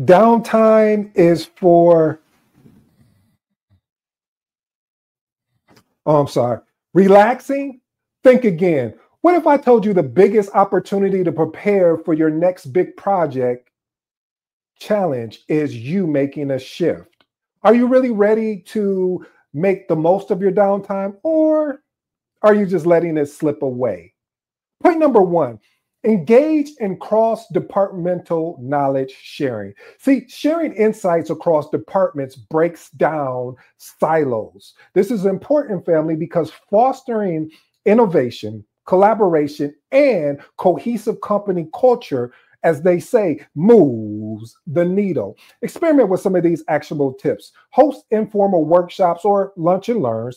Downtime is for, oh, I'm sorry, relaxing. Think again. What if I told you the biggest opportunity to prepare for your next big project challenge is you making a shift? Are you really ready to make the most of your downtime, or are you just letting it slip away? Point number one, engage in cross departmental knowledge sharing. See, sharing insights across departments breaks down silos. This is important, family, because fostering innovation, collaboration, and cohesive company culture, as they say, moves the needle. Experiment with some of these actionable tips. Host informal workshops or lunch and learns.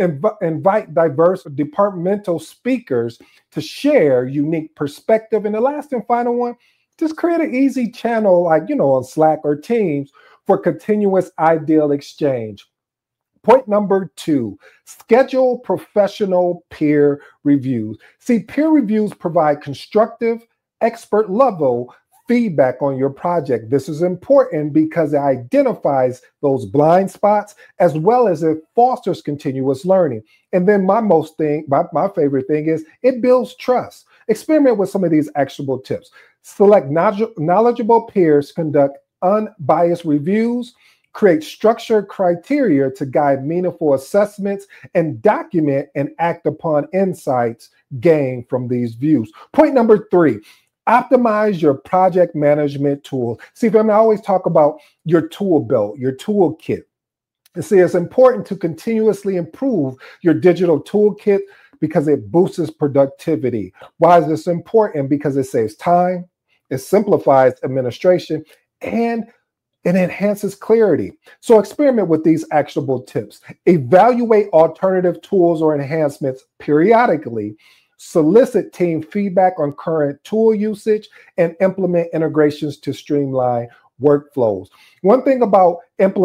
Invite diverse departmental speakers to share unique perspective. And the last and final one, just create an easy channel like, on Slack or Teams for continuous ideal exchange. Point number two, schedule professional peer reviews. See, peer reviews provide constructive, expert level feedback on your project. This is important because it identifies those blind spots as well as it fosters continuous learning. And then my favorite thing is it builds trust. Experiment with some of these actionable tips. Select knowledgeable peers, conduct unbiased reviews, create structured criteria to guide meaningful assessments, and document and act upon insights gained from these views. Point number three, optimize your project management tool. See, I always talk about your tool belt, your toolkit. And see, it's important to continuously improve your digital toolkit because it boosts productivity. Why is this important? Because it saves time, it simplifies administration, and it enhances clarity. So experiment with these actionable tips. Evaluate alternative tools or enhancements periodically. Solicit team feedback on current tool usage and implement integrations to streamline workflows. One thing about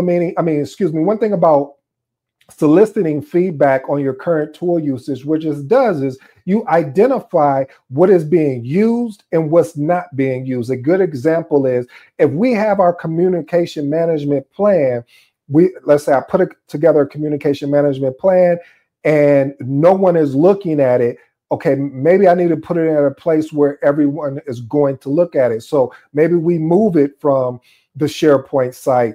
soliciting feedback on your current tool usage, which it does is you identify what is being used and what's not being used. A good example is if we have our communication management plan, let's say I put together a communication management plan and no one is looking at it. Okay, maybe I need to put it in a place where everyone is going to look at it. So maybe we move it from the SharePoint site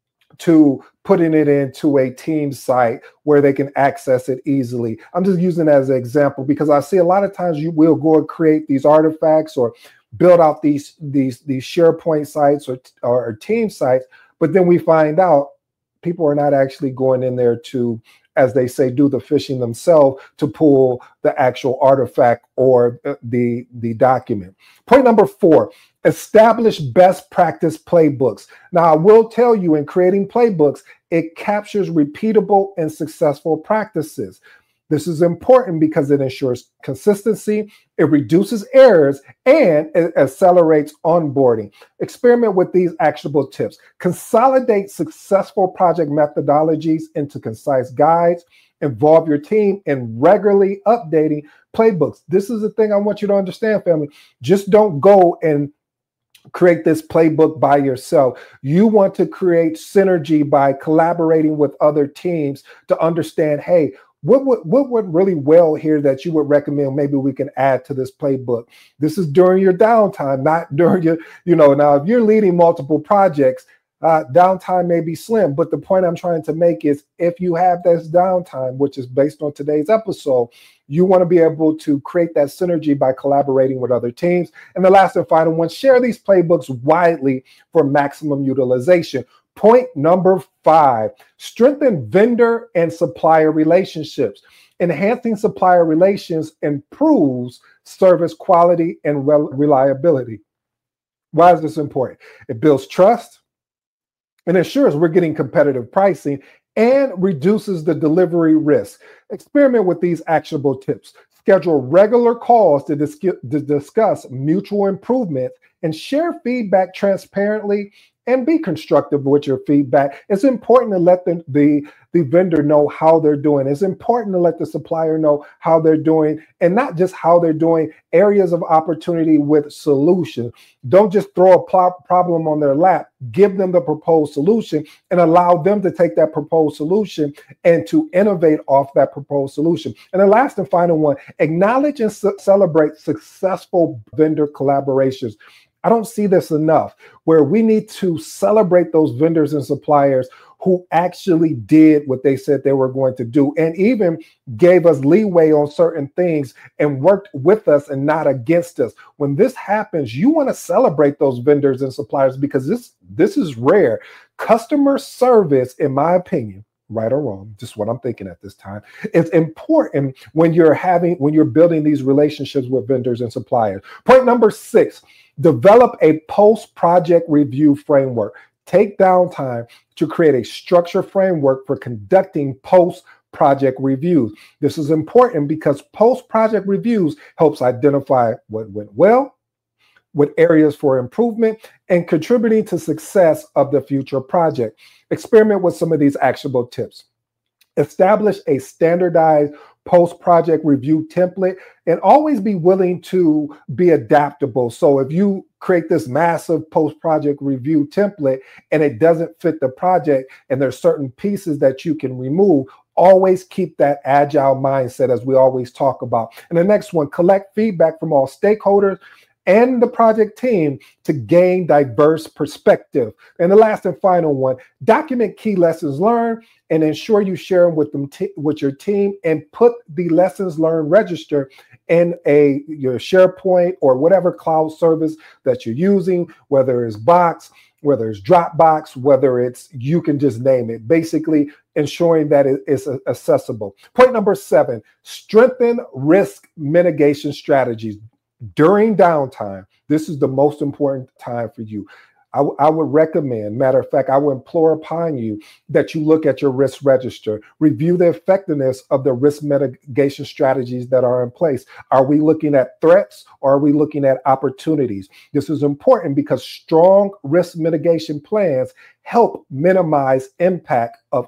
to putting it into a team site where they can access it easily. I'm just using it as an example because I see a lot of times you will go and create these artifacts or build out these SharePoint sites or team sites, but then we find out people are not actually going in there to, as they say, do the fishing themselves to pull the actual artifact or the document. Point number four, establish best practice playbooks. Now, I will tell you, in creating playbooks, it captures repeatable and successful practices. This is important because it ensures consistency, it reduces errors, and it accelerates onboarding. Experiment with these actionable tips. Consolidate successful project methodologies into concise guides. Involve your team in regularly updating playbooks. This is the thing I want you to understand, family. Just don't go and create this playbook by yourself. You want to create synergy by collaborating with other teams to understand, hey, what went really well here that you would recommend maybe we can add to this playbook? This is during your downtime, not during your, now if you're leading multiple projects, downtime may be slim. But the point I'm trying to make is if you have this downtime, which is based on today's episode, you want to be able to create that synergy by collaborating with other teams. And the last and final one, share these playbooks widely for maximum utilization. Point number five, strengthen vendor and supplier relationships. Enhancing supplier relations improves service quality and reliability. Why is this important? It builds trust and ensures we're getting competitive pricing and reduces the delivery risk. Experiment with these actionable tips. Schedule regular calls to discuss mutual improvement and share feedback transparently and be constructive with your feedback. It's important to let the vendor know how they're doing. It's important to let the supplier know how they're doing, and not just how they're doing, areas of opportunity with solution. Don't just throw a problem on their lap. Give them the proposed solution and allow them to take that proposed solution and to innovate off that proposed solution. And the last and final one, acknowledge and celebrate successful vendor collaborations. I don't see this enough, where we need to celebrate those vendors and suppliers who actually did what they said they were going to do, and even gave us leeway on certain things and worked with us and not against us. When this happens, you want to celebrate those vendors and suppliers, because this is rare. Customer service, in my opinion, right or wrong, just what I'm thinking at this time, it's important when you're building these relationships with vendors and suppliers. Point number 6, develop a post-project review framework. Take downtime to create a structured framework for conducting post-project reviews. This is important because post-project reviews helps identify what went well, what areas for improvement, and contributing to success of the future project. Experiment with some of these actionable tips. Establish a standardized post-project review template, and always be willing to be adaptable. So if you create this massive post-project review template and it doesn't fit the project and there's certain pieces that you can remove, always keep that agile mindset, as we always talk about. And the next one, collect feedback from all stakeholders and the project team to gain diverse perspective. And the last and final one, document key lessons learned and ensure you share them with your team, and put the lessons learned register in your SharePoint or whatever cloud service that you're using, whether it's Box, whether it's Dropbox, whether it's, you can just name it, basically ensuring that it is accessible. Point number 7, strengthen risk mitigation strategies. During downtime, this is the most important time for you. I would recommend, matter of fact, I would implore upon you that you look at your risk register, review the effectiveness of the risk mitigation strategies that are in place. Are we looking at threats, or are we looking at opportunities? This is important because strong risk mitigation plans help minimize impact of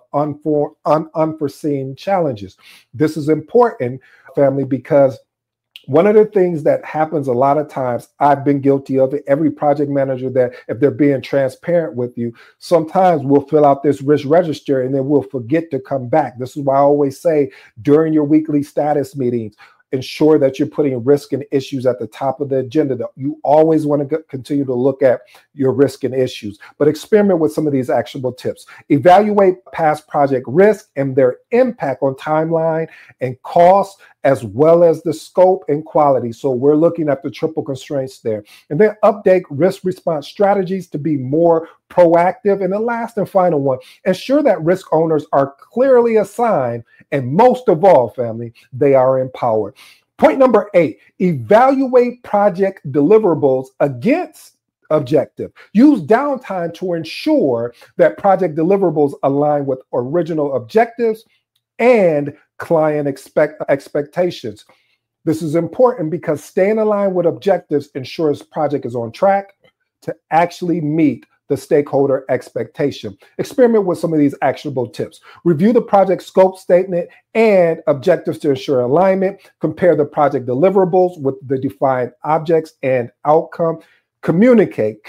unforeseen challenges. This is important, family, because one of the things that happens a lot of times, I've been guilty of it, every project manager, that if they're being transparent with you, sometimes we'll fill out this risk register and then we'll forget to come back. This is why I always say during your weekly status meetings, ensure that you're putting risk and issues at the top of the agenda. You always want to continue to look at your risk and issues, but experiment with some of these actionable tips. Evaluate past project risk and their impact on timeline and cost, as well as the scope and quality. So we're looking at the triple constraints there. And then update risk response strategies to be more proactive. And the last and final one, ensure that risk owners are clearly assigned, and most of all, family, they are empowered. Point number 8, evaluate project deliverables against objective. Use downtime to ensure that project deliverables align with original objectives and client expectations. This is important because staying aligned with objectives ensures project is on track to actually meet the stakeholder expectation. Experiment with some of these actionable tips. Review the project scope statement and objectives to ensure alignment. Compare the project deliverables with the defined objects and outcome. Communicate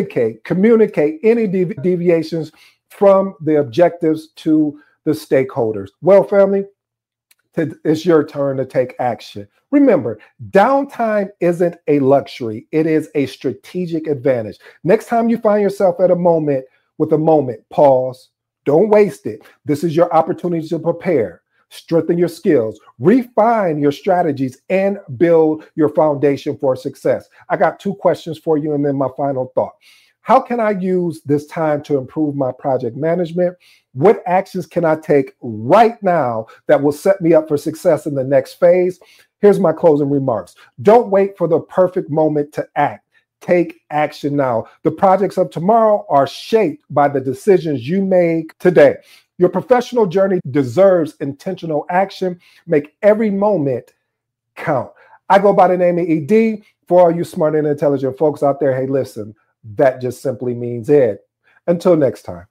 any deviations from the objectives to the stakeholders. Well, family, it's your turn to take action. Remember, downtime isn't a luxury. It is a strategic advantage. Next time you find yourself at a moment, pause. Don't waste it. This is your opportunity to prepare, strengthen your skills, refine your strategies, and build your foundation for success. I got 2 questions for you, and then my final thought. How can I use this time to improve my project management? What actions can I take right now that will set me up for success in the next phase? Here's my closing remarks. Don't wait for the perfect moment to act. Take action now. The projects of tomorrow are shaped by the decisions you make today. Your professional journey deserves intentional action. Make every moment count. I go by the name of ED. For all you smart and intelligent folks out there, hey, listen, that just simply means Ed. Until next time.